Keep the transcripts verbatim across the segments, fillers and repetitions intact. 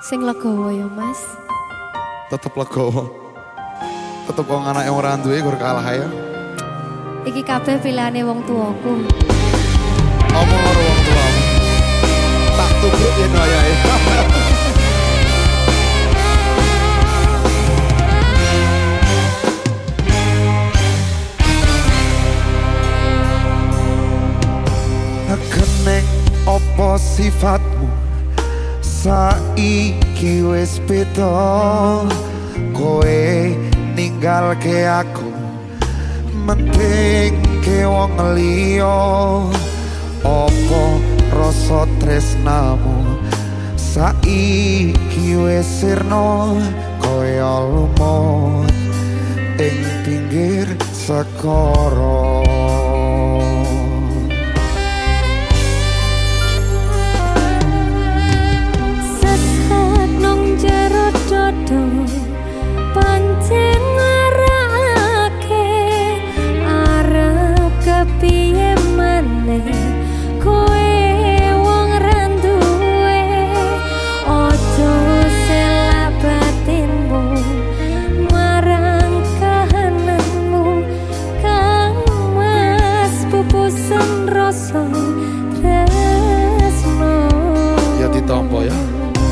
Sing legowo ya Mas. Tetep legowo. Tetep wong anak yang ora duwe gur kalah ya. Iki kabeh pilihane wong tuaku. Omong karo wong tuamu. Tak tubruk yen wayahe. Keneng opo sifatmu saiki wis beda, kowe ninggalke aku mending ke wong liya. Opo rasa tresnamu saiki wis sirna kaya lumut ing pinggir segara. Pancen ngarake arep kepiye maneh kowe wong randuwe ojo selak batinmu marang kahananmu kang mas pupusan rasa tresno ya ditampa ya.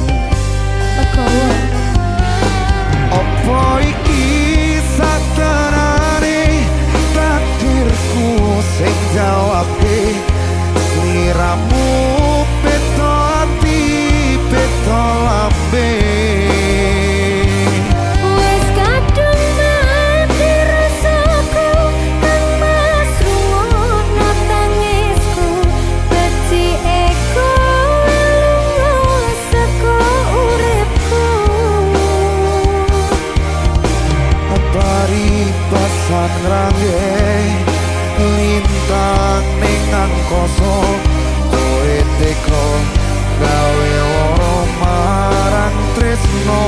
Apa iki satenane takdirku sing jawabke sliramu peto ati peto lambe. Wes kadung mati rasaku kang mas rungono tangisku beci eko lunga saka uripku. Paribasan ngrangge lintang ning angkasa kowe teko gawe lara marang tresno.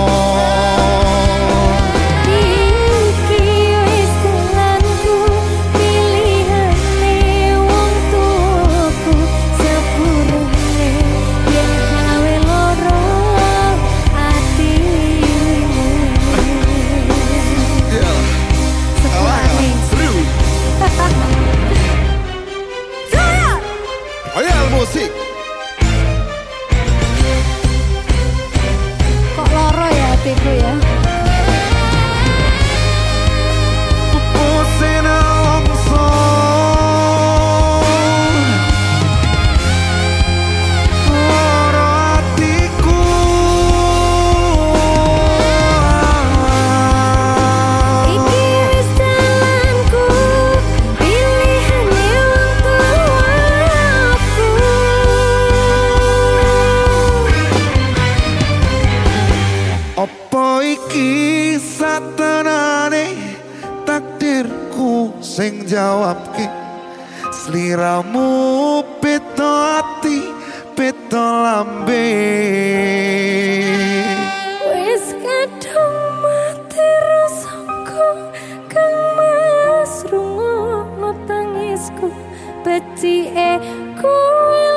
Iki wis telanku pilihane wong tuaku sepurane yen gawe lara atimu. Royal musik. Kok loro ya hatiku ya? Pusina longsor loro hatiku. Iki wis dalanku pilihane wong tuaku. Apa iki satenane takdirku sing jawabke sliramu peto ati peto lambe. Wis kadung mati rasaku kang mas rungono tangisku beci e ku